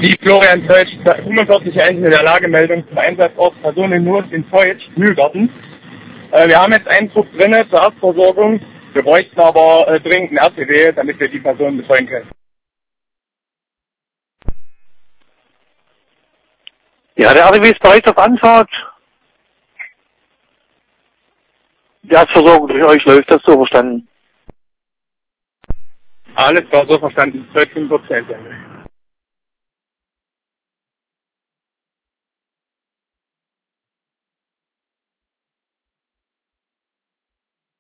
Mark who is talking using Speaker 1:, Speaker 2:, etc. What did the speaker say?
Speaker 1: Die Florian Deutsch, 45 in der Lagemeldung zum Einsatzort Personen in Not in Deutsch, Mühlgarten. Wir haben jetzt einen Zug drinne zur Erstversorgung. Wir bräuchten aber dringend einen RTW, damit wir die Personen betreuen können.
Speaker 2: Ja, der RTW ist bereits auf Anfahrt. Die Erstversorgung durch euch läuft, das so verstanden.
Speaker 1: Alles war so verstanden, 13%.